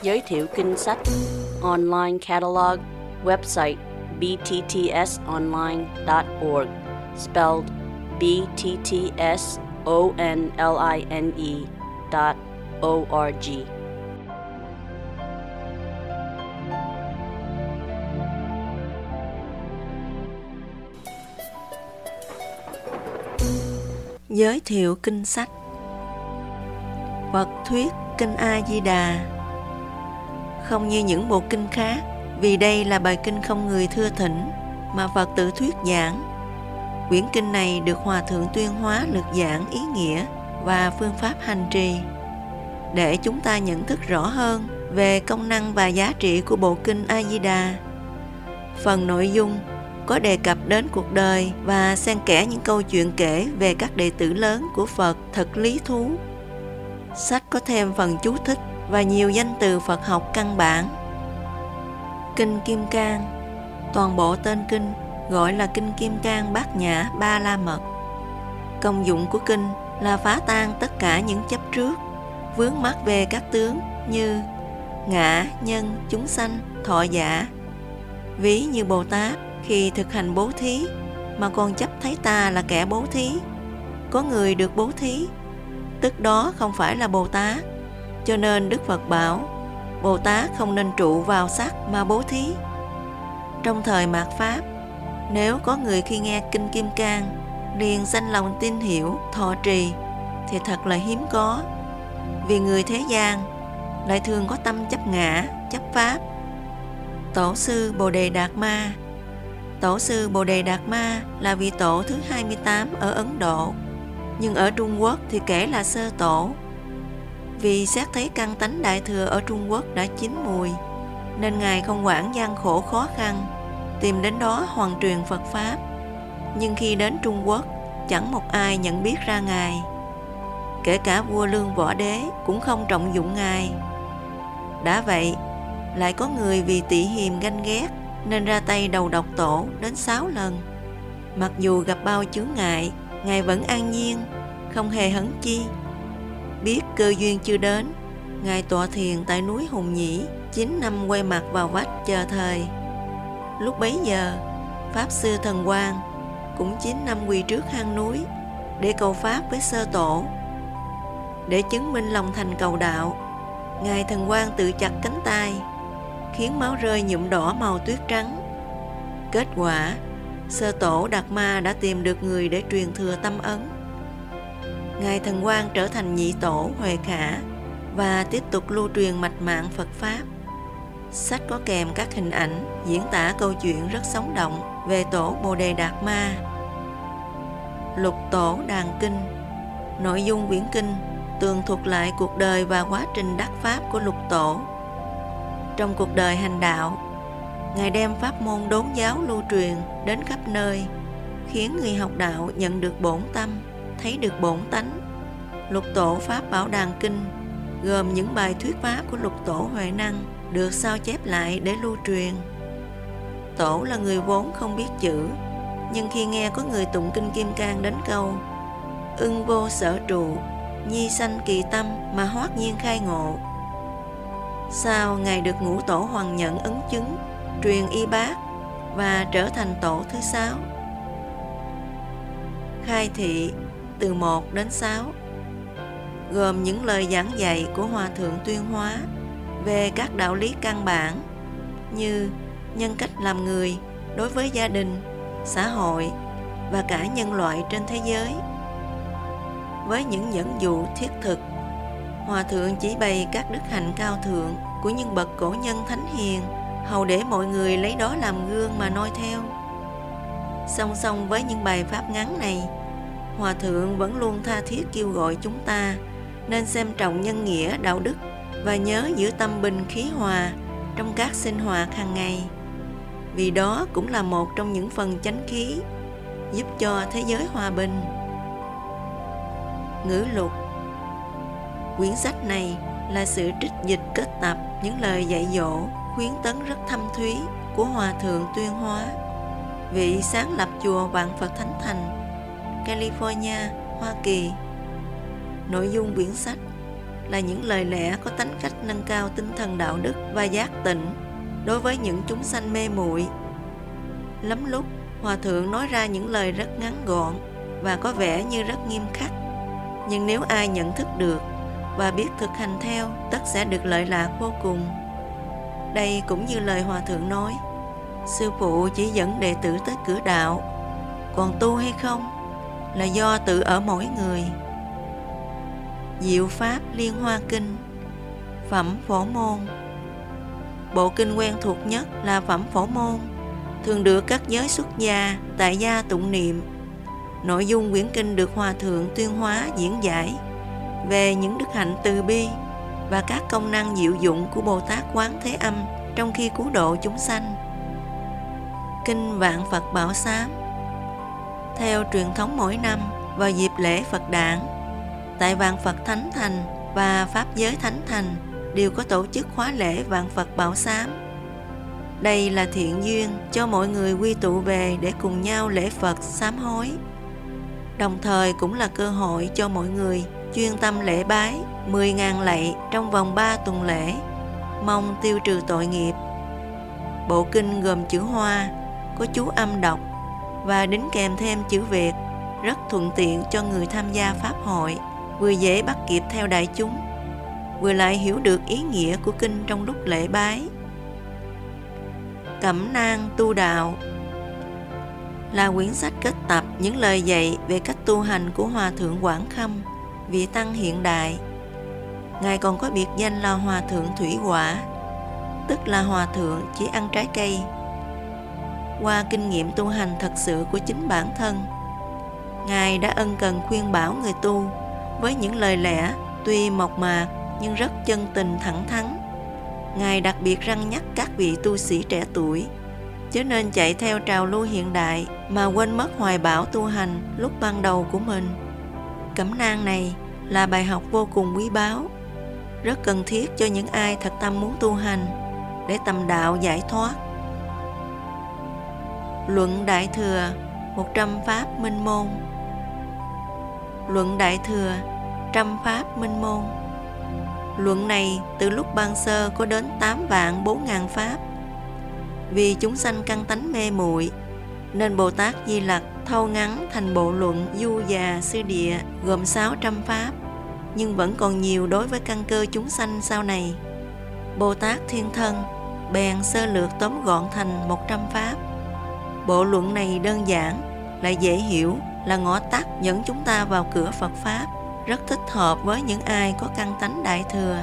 giới thiệu kinh sách, online catalog, website bttsonline.org, spelled bttsonline.org. Giới thiệu kinh sách. Phật thuyết Kinh A Di Đà. Không như những bộ kinh khác, vì đây là bài kinh không người thưa thỉnh mà Phật tự thuyết giảng. Quyển kinh này được Hòa Thượng Tuyên Hóa lược giảng ý nghĩa và phương pháp hành trì, để chúng ta nhận thức rõ hơn về công năng và giá trị của bộ kinh A Di Đà. Phần nội dung có đề cập đến cuộc đời và xen kẽ những câu chuyện kể về các đệ tử lớn của Phật thật lý thú. Sách có thêm phần chú thích và nhiều danh từ Phật học căn bản. Kinh Kim Cang. Toàn bộ tên kinh gọi là Kinh Kim Cang Bát Nhã Ba La Mật. Công dụng của kinh là phá tan tất cả những chấp trước, vướng mắc về các tướng như ngã, nhân, chúng sanh, thọ giả. Ví như Bồ Tát khi thực hành bố thí mà còn chấp thấy ta là kẻ bố thí. Có người được bố thí, tức đó không phải là Bồ Tát. Cho nên Đức Phật bảo Bồ Tát không nên trụ vào sắc mà bố thí. Trong thời mạt Pháp, nếu có người khi nghe Kinh Kim Cang liền sanh lòng tin hiểu, thọ trì thì thật là hiếm có. Vì người thế gian lại thường có tâm chấp ngã, chấp pháp. Tổ sư Bồ Đề Đạt Ma. Tổ sư Bồ Đề Đạt Ma là vị tổ thứ 28 ở Ấn Độ, nhưng ở Trung Quốc thì kể là sơ tổ. Vì xét thấy căn tánh Đại Thừa ở Trung Quốc đã chín mùi, nên Ngài không quản gian khổ khó khăn, tìm đến đó hoàn truyền Phật Pháp. Nhưng khi đến Trung Quốc, chẳng một ai nhận biết ra Ngài. Kể cả vua Lương Võ Đế cũng không trọng dụng Ngài. Đã vậy, lại có người vì tị hiềm ganh ghét nên ra tay đầu độc tổ đến 6 lần. Mặc dù gặp bao chướng ngại, Ngài vẫn an nhiên, không hề hấn chi. Biết cơ duyên chưa đến, Ngài tọa thiền tại núi Hùng Nhĩ 9 năm quay mặt vào vách chờ thời. Lúc bấy giờ, Pháp Sư Thần Quang cũng 9 năm quỳ trước hang núi để cầu Pháp với sơ tổ. Để chứng minh lòng thành cầu đạo, Ngài Thần Quang tự chặt cánh tay, khiến máu rơi nhuộm đỏ màu tuyết trắng. Kết quả, sơ tổ Đạt Ma đã tìm được người để truyền thừa tâm ấn. Ngài Thần Quang trở thành nhị tổ Huệ Khả và tiếp tục lưu truyền mạch mạng Phật Pháp. Sách có kèm các hình ảnh diễn tả câu chuyện rất sống động về tổ Bồ Đề Đạt Ma. Lục Tổ Đàn Kinh. Nội dung quyển kinh tường thuật lại cuộc đời và quá trình đắc Pháp của Lục Tổ. Trong cuộc đời hành đạo, Ngài đem pháp môn đốn giáo lưu truyền đến khắp nơi, khiến người học đạo nhận được bổn tâm, thấy được bổn tánh. Lục Tổ Pháp Bảo Đàn Kinh gồm những bài thuyết pháp của Lục Tổ Huệ Năng được sao chép lại để lưu truyền. Tổ là người vốn không biết chữ, nhưng khi nghe có người tụng Kinh Kim Cang đến câu ưng vô sở trụ, nhi sanh kỳ tâm mà hoát nhiên khai ngộ, sau Ngài được Ngũ Tổ Hoằng Nhận ấn chứng, truyền y bát và trở thành tổ thứ 6. Khai thị từ 1 đến 6 gồm những lời giảng dạy của Hòa Thượng Tuyên Hóa về các đạo lý căn bản như nhân cách làm người đối với gia đình, xã hội và cả nhân loại trên thế giới. Với những dẫn dụ thiết thực, Hòa Thượng chỉ bày các đức hạnh cao thượng của những bậc cổ nhân thánh hiền, hầu để mọi người lấy đó làm gương mà noi theo. Song song với những bài pháp ngắn này, Hòa Thượng vẫn luôn tha thiết kêu gọi chúng ta nên xem trọng nhân nghĩa đạo đức và nhớ giữ tâm bình khí hòa trong các sinh hoạt hàng ngày, vì đó cũng là một trong những phần chánh khí giúp cho thế giới hòa bình. Ngữ lục. Quyển sách này là sự trích dịch kết tập những lời dạy dỗ, khuyến tấn rất thâm thúy của Hòa Thượng Tuyên Hóa, vị sáng lập chùa Vạn Phật Thánh Thành, California, Hoa Kỳ. Nội dung quyển sách là những lời lẽ có tính cách nâng cao tinh thần đạo đức và giác tỉnh đối với những chúng sanh mê muội. Lắm lúc, Hòa Thượng nói ra những lời rất ngắn gọn và có vẻ như rất nghiêm khắc. Nhưng nếu ai nhận thức được và biết thực hành theo, tất sẽ được lợi lạc vô cùng. Đây cũng như lời Hòa Thượng nói, sư phụ chỉ dẫn đệ tử tới cửa đạo, còn tu hay không là do tự ở mỗi người. Diệu Pháp Liên Hoa Kinh, Phẩm Phổ Môn. Bộ kinh quen thuộc nhất là Phẩm Phổ Môn, thường được các giới xuất gia, tại gia tụng niệm. Nội dung quyển kinh được Hòa Thượng Tuyên Hóa diễn giải về những đức hạnh từ bi và các công năng diệu dụng của Bồ Tát Quán Thế Âm trong khi cứu độ chúng sanh. Kinh Vạn Phật Bảo Sám. Theo truyền thống mỗi năm vào dịp lễ Phật Đản, tại Vạn Phật Thánh Thành và Pháp Giới Thánh Thành đều có tổ chức khóa lễ Vạn Phật Bảo Sám. Đây là thiện duyên cho mọi người quy tụ về để cùng nhau lễ Phật sám hối. Đồng thời cũng là cơ hội cho mọi người chuyên tâm lễ bái 10.000 lạy trong vòng 3 tuần lễ, mong tiêu trừ tội nghiệp. Bộ kinh gồm chữ Hoa, có chú âm đọc và đính kèm thêm chữ Việt, rất thuận tiện cho người tham gia pháp hội, vừa dễ bắt kịp theo đại chúng, vừa lại hiểu được ý nghĩa của kinh trong lúc lễ bái. Cẩm nang tu đạo là quyển sách kết tập những lời dạy về cách tu hành của Hòa Thượng Quảng Khâm, vị tăng hiện đại. Ngài còn có biệt danh là Hòa Thượng Thủy Quả, tức là Hòa Thượng chỉ ăn trái cây. Qua kinh nghiệm tu hành thật sự của chính bản thân, Ngài đã ân cần khuyên bảo người tu với những lời lẽ tuy mộc mạc nhưng rất chân tình thẳng thắn. Ngài đặc biệt răn nhắc các vị tu sĩ trẻ tuổi chớ nên chạy theo trào lưu hiện đại mà quên mất hoài bão tu hành lúc ban đầu của mình. Cẩm nang này là bài học vô cùng quý báu, rất cần thiết cho những ai thật tâm muốn tu hành để tầm đạo giải thoát. Luận Đại Thừa 100 Pháp Minh Môn. Luận Đại Thừa 100 Pháp Minh Môn. Luận này từ lúc ban sơ có đến 8.400.000 pháp. Vì chúng sanh căn tánh mê muội nên Bồ Tát Di Lặc thâu ngắn thành bộ luận Du Già Sư Địa gồm 600 pháp, nhưng vẫn còn nhiều đối với căn cơ chúng sanh sau này. Bồ Tát Thiên Thân bèn sơ lược tóm gọn thành 100 pháp. Bộ luận này đơn giản, lại dễ hiểu, là ngõ tắt dẫn chúng ta vào cửa Phật Pháp, rất thích hợp với những ai có căn tánh đại thừa.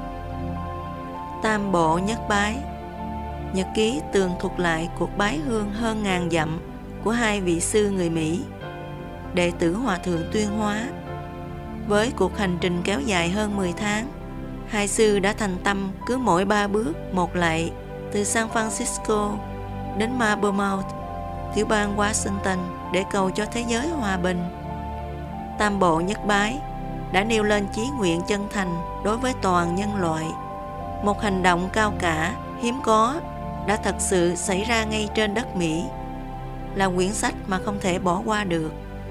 Tam Bộ Nhất Bái. Nhật ký tường thuật lại cuộc bái hương hơn 1000 dặm của hai vị sư người Mỹ, đệ tử Hòa Thượng Tuyên Hóa. Với cuộc hành trình kéo dài hơn 10 tháng, hai sư đã thành tâm cứ mỗi 3 bước một lạy từ San Francisco đến Marble Mount, tiểu bang Washington, để cầu cho thế giới hòa bình. Tam Bộ Nhất Bái đã nêu lên chí nguyện chân thành đối với toàn nhân loại, một hành động cao cả, hiếm có, đã thật sự xảy ra ngay trên đất Mỹ, là quyển sách mà không thể bỏ qua được.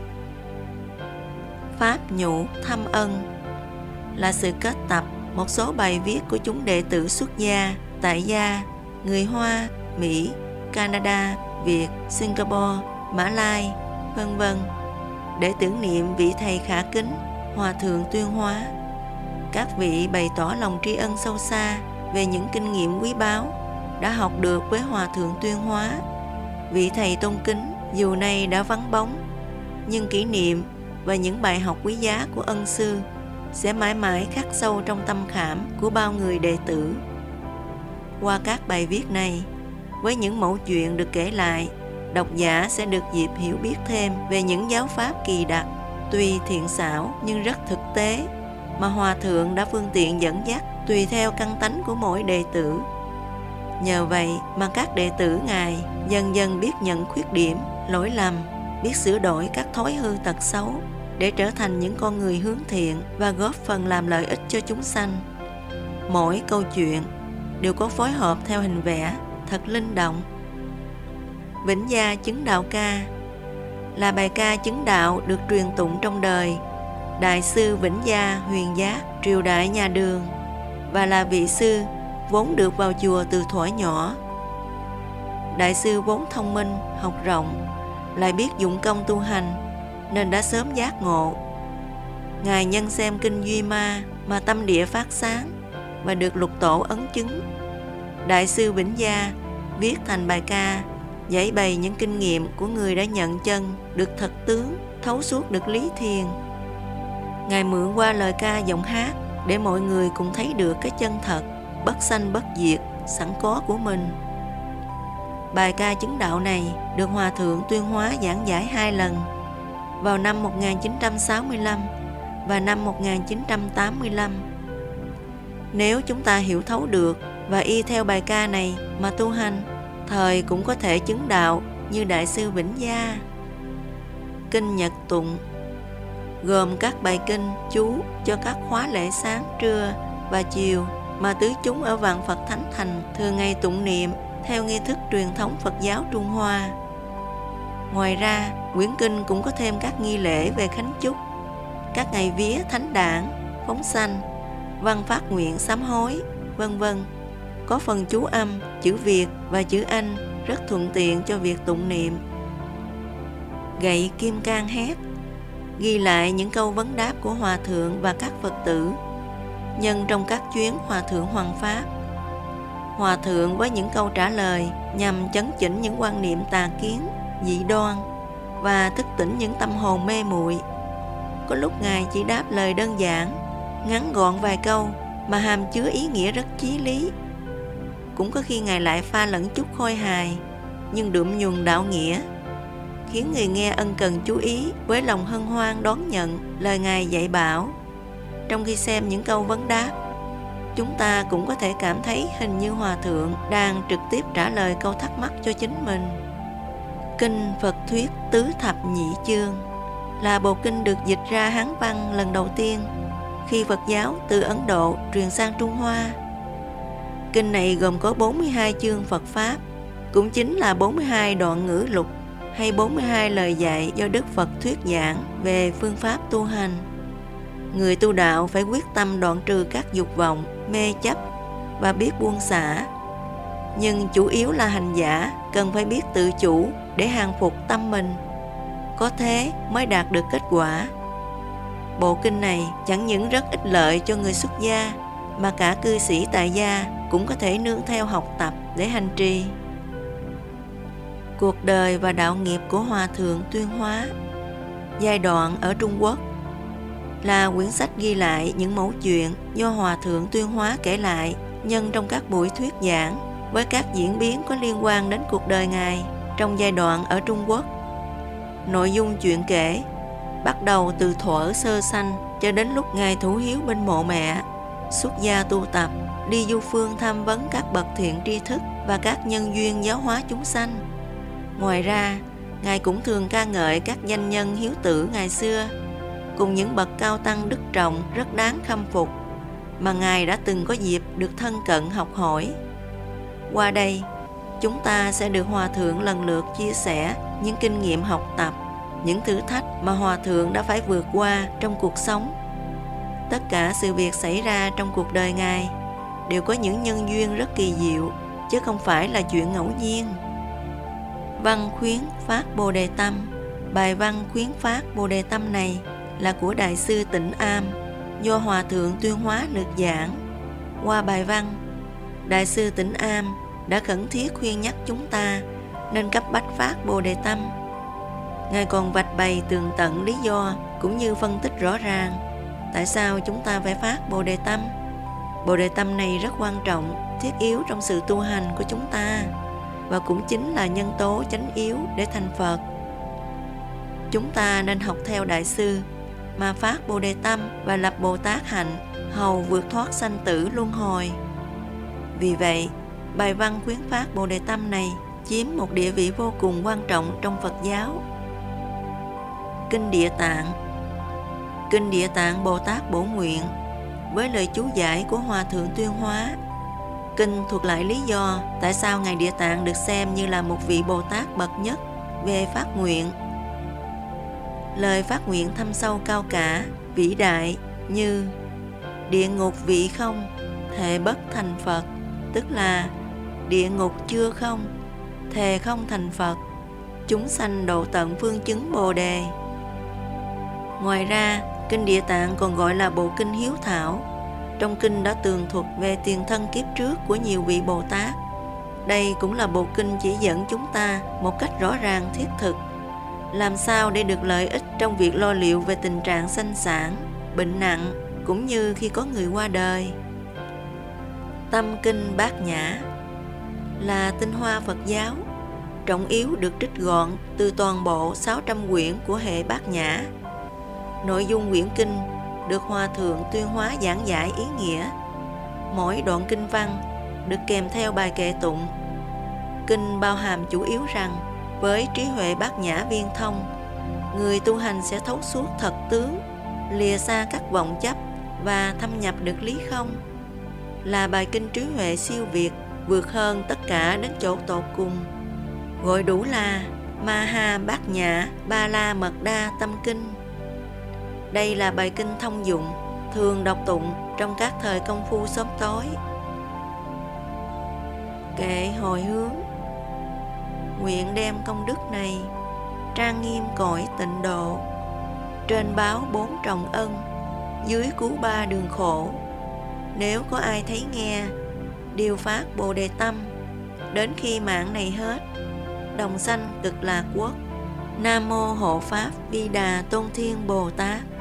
Pháp Nhũ Thâm Ân là sự kết tập một số bài viết của chúng đệ tử xuất gia, tại gia, người Hoa, Mỹ, Canada, Việt, Singapore, Mã Lai, vân vân, để tưởng niệm vị thầy khả kính Hòa Thượng Tuyên Hóa. Các vị bày tỏ lòng tri ân sâu xa về những kinh nghiệm quý báu đã học được với Hòa Thượng Tuyên Hóa. Vị thầy tôn kính dù nay đã vắng bóng, nhưng kỷ niệm và những bài học quý giá của ân sư sẽ mãi mãi khắc sâu trong tâm khảm của bao người đệ tử. Qua các bài viết này, với những mẩu chuyện được kể lại, độc giả sẽ được dịp hiểu biết thêm về những giáo pháp kỳ đặc, tuy thiện xảo nhưng rất thực tế, mà Hòa Thượng đã phương tiện dẫn dắt tùy theo căn tánh của mỗi đệ tử. Nhờ vậy mà các đệ tử Ngài dần dần biết nhận khuyết điểm, lỗi lầm, biết sửa đổi các thói hư tật xấu để trở thành những con người hướng thiện và góp phần làm lợi ích cho chúng sanh. Mỗi câu chuyện đều có phối hợp theo hình vẽ thật linh động. Vĩnh Gia Chứng Đạo Ca là bài ca chứng đạo được truyền tụng trong đời Đại sư Vĩnh Gia Huyền Giác triều đại nhà Đường, và là vị sư vốn được vào chùa từ thuở nhỏ. Đại sư vốn thông minh, học rộng, lại biết dụng công tu hành, nên đã sớm giác ngộ. Ngài nhân xem kinh Duy Ma mà tâm địa phát sáng và được lục tổ ấn chứng. Đại sư Vĩnh Gia viết thành bài ca giải bày những kinh nghiệm của người đã nhận chân được thật tướng, thấu suốt được lý thiền. Ngài mượn qua lời ca giọng hát để mọi người cũng thấy được cái chân thật, bất sanh bất diệt sẵn có của mình. Bài ca chứng đạo này được Hòa Thượng Tuyên Hóa giảng giải 2 lần, vào năm 1965 và năm 1985. Nếu chúng ta hiểu thấu được và y theo bài ca này mà tu hành, thời cũng có thể chứng đạo như Đại sư Vĩnh Gia. Kinh Nhật Tụng gồm các bài kinh chú cho các khóa lễ sáng, trưa và chiều mà tứ chúng ở Vạn Phật Thánh Thành thường ngày tụng niệm theo nghi thức truyền thống Phật giáo Trung Hoa. Ngoài ra, quyển kinh cũng có thêm các nghi lễ về khánh chúc, các ngày vía thánh đản, phóng sanh, văn phát nguyện sám hối, vân vân. Có phần chú âm, chữ Việt và chữ Anh rất thuận tiện cho việc tụng niệm. Gậy kim cang hét ghi lại những câu vấn đáp của Hòa Thượng và các Phật tử nhân trong các chuyến Hòa Thượng Hoằng Pháp. Hòa Thượng với những câu trả lời nhằm chấn chỉnh những quan niệm tà kiến, dị đoan và thức tỉnh những tâm hồn mê muội. Có lúc Ngài chỉ đáp lời đơn giản, ngắn gọn vài câu mà hàm chứa ý nghĩa rất chí lý. Cũng có khi Ngài lại pha lẫn chút khôi hài, nhưng đượm nhuần đạo nghĩa, khiến người nghe ân cần chú ý với lòng hân hoan đón nhận lời Ngài dạy bảo. Trong khi xem những câu vấn đáp, chúng ta cũng có thể cảm thấy hình như Hòa Thượng đang trực tiếp trả lời câu thắc mắc cho chính mình. Kinh Phật Thuyết Tứ Thập Nhị Chương là bộ kinh được dịch ra Hán văn lần đầu tiên khi Phật giáo từ Ấn Độ truyền sang Trung Hoa. Kinh này gồm có 42 chương Phật Pháp, cũng chính là 42 đoạn ngữ lục hay 42 lời dạy do Đức Phật thuyết giảng về phương pháp tu hành. Người tu đạo phải quyết tâm đoạn trừ các dục vọng, mê chấp và biết buông xả. Nhưng chủ yếu là hành giả cần phải biết tự chủ để hàng phục tâm mình. Có thế mới đạt được kết quả. Bộ kinh này chẳng những rất ích lợi cho người xuất gia, mà cả cư sĩ tại gia cũng có thể nương theo học tập để hành trì. Cuộc đời và đạo nghiệp của Hòa Thượng Tuyên Hóa, giai đoạn ở Trung Quốc, là quyển sách ghi lại những mẩu chuyện do Hòa Thượng Tuyên Hóa kể lại nhân trong các buổi thuyết giảng, với các diễn biến có liên quan đến cuộc đời Ngài trong giai đoạn ở Trung Quốc. Nội dung chuyện kể bắt đầu từ thuở sơ sanh cho đến lúc Ngài thủ hiếu bên mộ mẹ, xuất gia tu tập, đi du phương tham vấn các bậc thiện tri thức và các nhân duyên giáo hóa chúng sanh. Ngoài ra, Ngài cũng thường ca ngợi các danh nhân hiếu tử ngày xưa, cùng những bậc cao tăng đức trọng rất đáng khâm phục mà Ngài đã từng có dịp được thân cận học hỏi. Qua đây, chúng ta sẽ được Hòa Thượng lần lượt chia sẻ những kinh nghiệm học tập, những thử thách mà Hòa Thượng đã phải vượt qua trong cuộc sống. Tất cả sự việc xảy ra trong cuộc đời Ngài đều có những nhân duyên rất kỳ diệu, chứ không phải là chuyện ngẫu nhiên. Văn khuyến phát Bồ Đề Tâm. Bài văn khuyến phát Bồ Đề Tâm này là của Đại sư Tịnh Am, do Hòa Thượng Tuyên Hóa lược giảng. Qua bài văn, Đại sư Tịnh Am đã khẩn thiết khuyên nhắc chúng ta nên cấp bách phát Bồ Đề Tâm. Ngài còn vạch bày tường tận lý do cũng như phân tích rõ ràng tại sao chúng ta phải phát Bồ Đề Tâm. Bồ Đề Tâm này rất quan trọng, thiết yếu trong sự tu hành của chúng ta, và cũng chính là nhân tố chánh yếu để thành Phật. Chúng ta nên học theo Đại sư mà phát Bồ Đề Tâm và lập Bồ Tát hạnh, hầu vượt thoát sanh tử luân hồi. Vì vậy, bài văn khuyến phát Bồ Đề Tâm này chiếm một địa vị vô cùng quan trọng trong Phật giáo. Kinh Địa Tạng. Kinh Địa Tạng Bồ Tát Bổ Nguyện với lời chú giải của Hòa Thượng Tuyên Hóa. Kinh thuật lại lý do tại sao Ngài Địa Tạng được xem như là một vị Bồ Tát bậc nhất về phát nguyện. Lời phát nguyện thâm sâu cao cả, vĩ đại như địa ngục vị không, thệ bất thành Phật, tức là địa ngục chưa không, thề không thành Phật, chúng sanh độ tận phương chứng Bồ Đề. Ngoài ra, Kinh Địa Tạng còn gọi là bộ kinh hiếu thảo. Trong kinh đã tường thuật về tiền thân kiếp trước của nhiều vị Bồ Tát. Đây cũng là bộ kinh chỉ dẫn chúng ta một cách rõ ràng thiết thực làm sao để được lợi ích trong việc lo liệu về tình trạng sanh sản, bệnh nặng, cũng như khi có người qua đời. Tâm kinh Bát Nhã là tinh hoa Phật giáo, trọng yếu được trích gọn từ toàn bộ 600 quyển của hệ Bát Nhã. Nội dung quyển kinh được Hòa Thượng Tuyên Hóa giảng giải ý nghĩa. Mỗi đoạn kinh văn được kèm theo bài kệ tụng. Kinh bao hàm chủ yếu rằng với trí huệ Bát Nhã viên thông, người tu hành sẽ thấu suốt thật tướng, lìa xa các vọng chấp và thâm nhập được lý không. Là bài kinh trí huệ siêu việt, vượt hơn tất cả đến chỗ tột cùng, gọi đủ là Maha Bát Nhã Ba La Mật Đa Tâm Kinh. Đây là bài kinh thông dụng, thường đọc tụng trong các thời công phu sớm tối. Kệ hồi hướng. Nguyện đem công đức này trang nghiêm cõi tịnh độ, trên báo 4 trọng ân, dưới cứu 3 đường khổ. Nếu có ai thấy nghe, điều phát Bồ Đề tâm, đến khi mạng này hết, đồng sanh cực lạc quốc. Nam mô Hộ Pháp Vi Đà Tôn Thiên Bồ Tát.